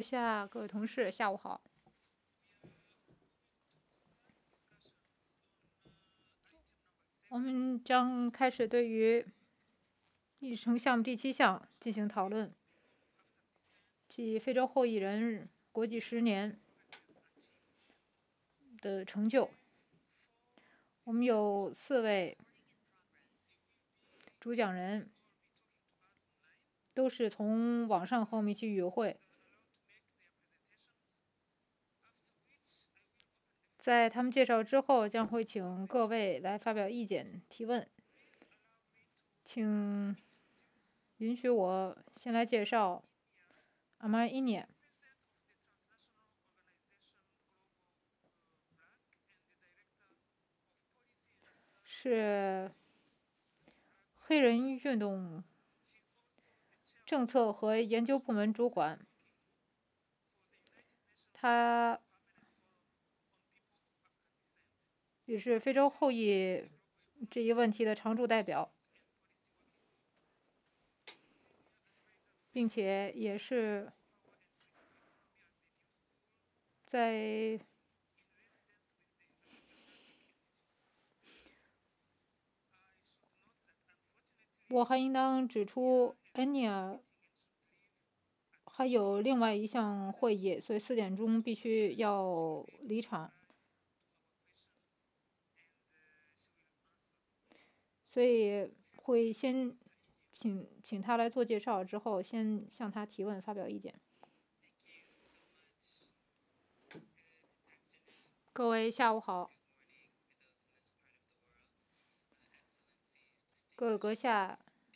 下，各位同事，下午好。我们将开始对于议程项目第7项进行讨论，即非洲后裔人国际10年的成就。我们有4位主讲人，都是从网上和我们一起与会。在他们介绍之后，将会请各位来发表意见、提问。请允许我先来介绍阿玛伊涅，是黑人运动政策和研究部门主管。他也是非洲后裔这一问题的常驻代表，并且也是在我还应当指出，恩尼尔还有另外一项会议，所以4点钟必须要离场，所以会先请他来做介绍，之后先向他提问，发表意见。各位下午好，各位阁下，